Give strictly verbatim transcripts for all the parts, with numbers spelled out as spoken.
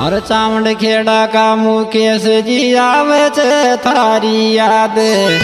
और चावड़ खेड़ा का मुकेश जी आवे छे थारी याद।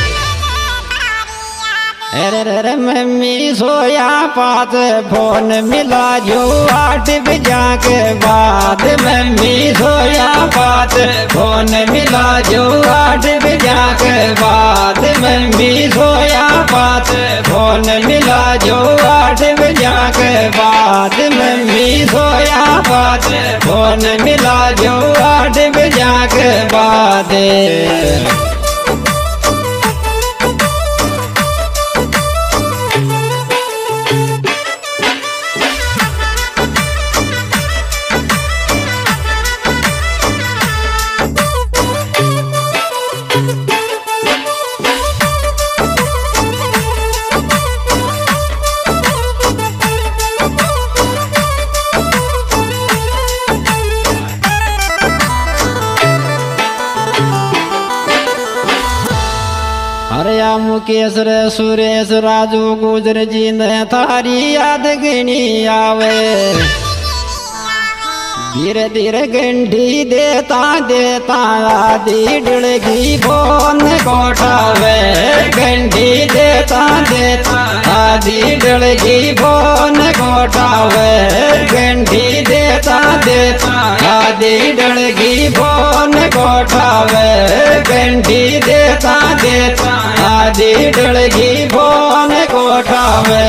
अरे रे मम्मी सोया पात फोन मिला जो आठ बजा के बाद। मम्मी सोया पात फोन मिला जो आठ बजा के बाद। मम्मी सोया पात फोन मिला जो आठ बजा के बाद। मम्मी सोया पात फोन मिला जो आठ बजा के बाद। अरे या मुकेश रे सुरेश राजू गुजर जी ने थारी याद गणी आवे। धीरे धीरे घंटी देता देता आधी डुलगी फोन कोठावे। घंटी देता देता आधी डुलगी फोन कोठावे। घंटी देता देता आधी डुलगी फोन कोठावे। घंटी देता देता आधी डुलगी फोन कोठावे।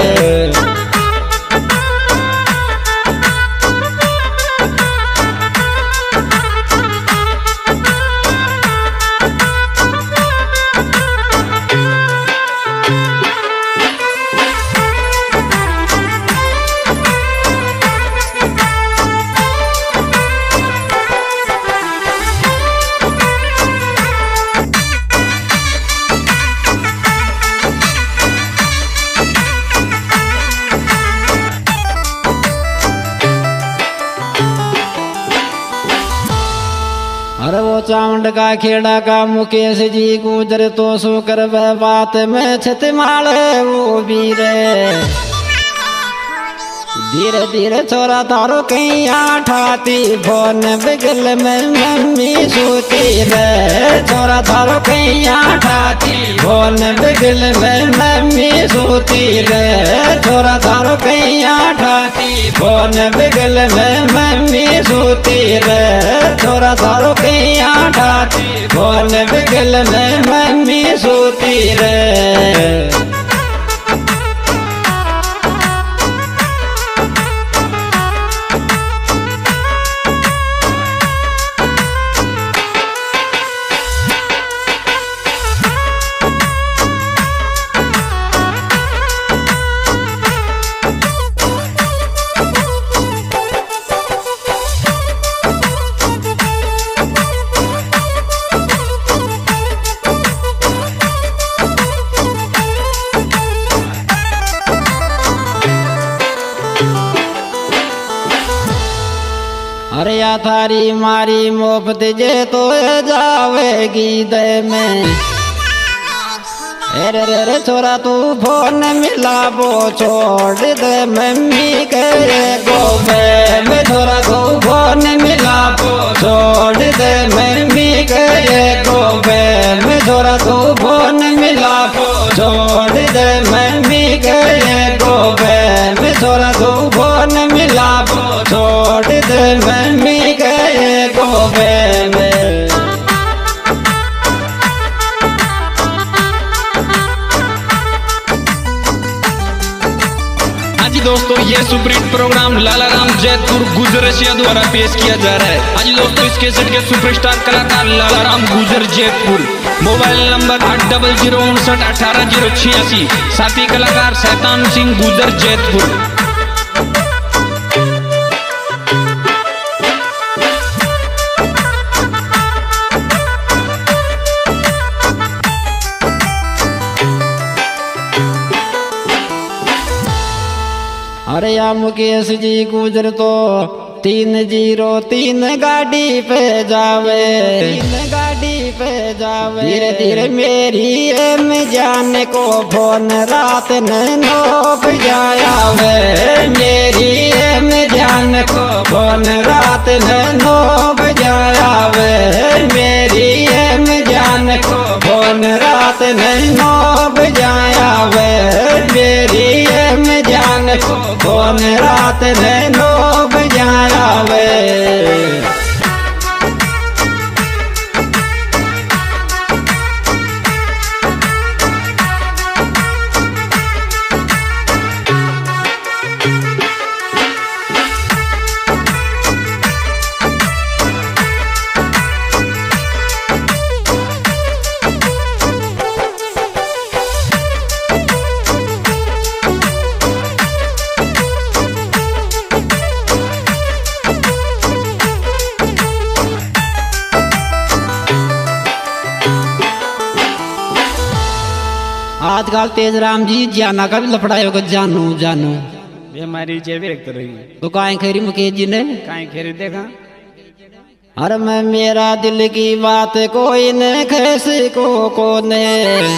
अरे वो चावड़ का खेड़ा का मुकेश जी गुजर तो सो कर बात में छतमाल वो बीरे। धीरे धीरे छोरा तारो कहीं आठाती फोन बगल में मम्मी सोती रे। छोरा तारो कहीं आठाती फोन बगल में मम्मी सोती रे। छोरा तारो कहीं आठाती फोन बगल में मम्मी सोती रे। छोरा तारो कहीं आठाती फोन बगल में मम्मी सोती रे। अरे या थारी मारी मोफत जे तो जावेगी दे में। अरे रे रे छोरा तू फोन मिला वो छोड़ दे मम्मी के गोबे में। छोरा तू फोन मिला वो छोड़ दे मम्मी के गोबे में। छोरा तू फोन मिला वो छोड़ दे मम्मी के गोबे में। छोरा तू फोन मिला वो छोड़ दे मम्मी के गोबे में। दोस्तों ये सुपरहिट प्रोग्राम लालाराम जैतपुर गुजर रशिया द्वारा पेश किया जा रहा है। आज दोस्तों इस कैसेट के सुपरस्टार कलाकार लालाराम गुजर जैतपुर। मोबाइल नंबर आठ डबल जीरो उनसठ अठारह जीरो छियासी। साथी कलाकार शैतान सिंह गुजर जैतपुर। अरे या मुकेश जी गुजर तो तीन जीरो तीन गाड़ी पे जावे। तीन गाड़ी पे जावे। धीरे धीरे मेरी एम जान को फोन रात नौ बजाया वे। मेरी एम जान को फोन रात रात में नौ बजाया वे मेरी एम जान को फोन रात में नौ बजाया वे मेरी एम जान को फोन रात में नौ बजाया वे। आजकल तेज राम जी जाना का भी लफड़ा होगा जानू जानू हमारी जेबे एक तरह तो काहे खैरी मुकेश जी ने काहे खेरे देखा। अरे मैं मेरा दिल की बात कोई न कैसे को कोने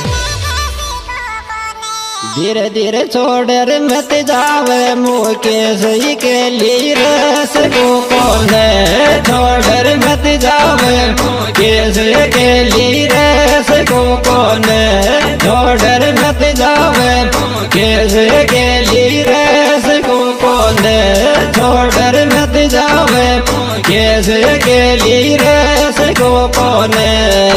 धीरे धीरे छोड़ रे मत जावे मुकेश ही के लिए रस को कोने छोड़ रे मत जावे मुकेश के लिए रस को कोने छोड़ रे मत जावे मुकेश के लिए रस को कोने छोड़ रे मत जावे मुकेश के लिए रस को कोने।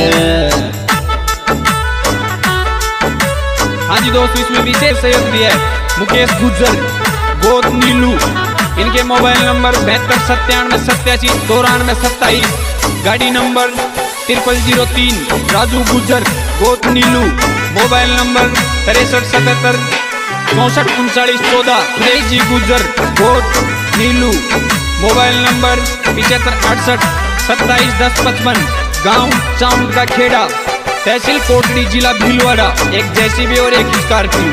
हाँ जी दोस्तों, इसमें विशेष सहयोग दिया है मुकेश गुज्जर गोद नीलू। इनके मोबाइल नंबर बहत्तर सत्तानवे सत्तासी चौरानवे सत्ताईस, गाड़ी नंबर ट्रिपल जीरो तीन। राजू गुज्जर गोद नीलू, मोबाइल नंबर तिरसठ सतहत्तर चौसठ उनचालीस चौदह। सुरेश जी गुज्जर गोद नीलू, मोबाइल नंबर पिछहत्तर अड़सठ सत्ताईस दस पचपन। गाँव चाउंड का खेड़ा, तहसील कोटड़ी, जिला भीलवाड़ा। एक जेसीबी और एक स्कॉर्पियो।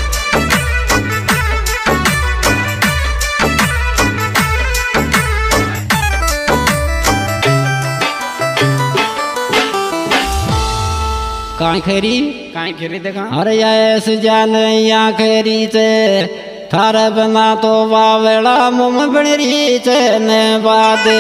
काहे खैरी काहे खेरे देखा। अरे ऐस जान या खैरी से थारा बना तो बावड़ा मुम बनरी से ने बादे।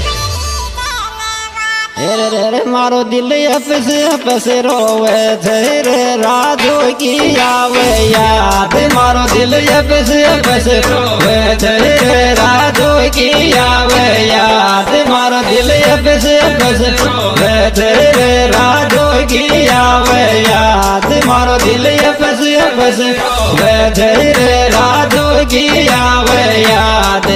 रे रे रे मारो दिल अपस अपस रोवे थे रे राजू की आवे याद। मारो दिल अपस अपस रोवे थे रे राजू की आवे याद। मारो दिल अपस अपस रोवे थे रे राजू की आवे याद। मारो दिल अपस अपस रोवे थे रे राजू की आवे याद।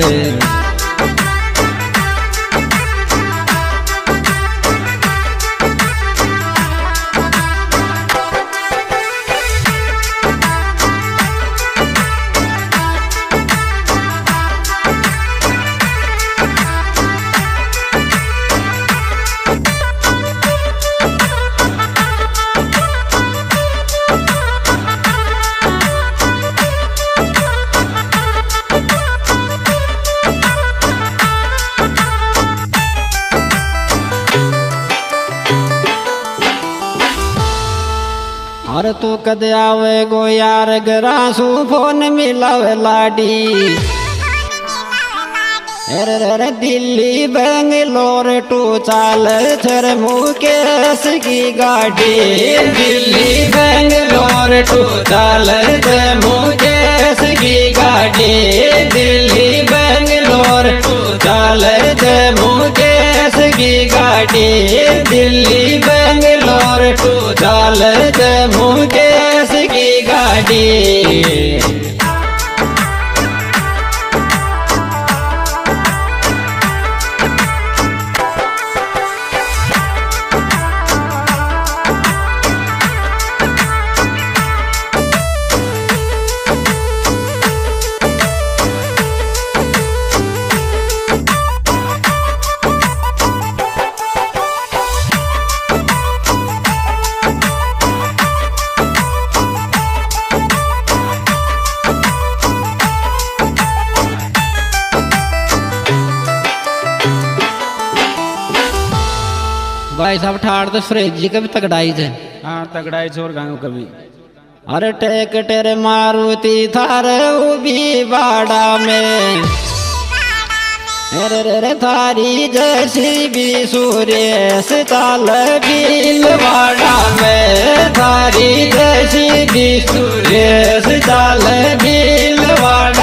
अरे तू कद आवे गो यार गरासू फोन मिलावे लाडी। अरे रे दिल्ली बेंगलोर टू चाल थर मुकेश की गाड़ी। दिल्ली बेंगलोर टू चाल थर मुकेश की गाड़ी। दिल्ली बेंगलोर टू चाल थर मुकेश की गाड़ी। दिल्ली बेंगलोर टू चाल थर मुकेश की गाड़ी। भाई साहब ठाड़ तो फ्रेज जी कभी तगड़ाई थे। हाँ तगड़ाई छोर गाँव कभी। अरे टेक टेरे मारुति थार उबी बाड़ा में। रे रे थारी जैसी भी सुरेश ताल भीलवाड़ा में, थारी जैसी भी सुरेश ताल भीलवाड़ा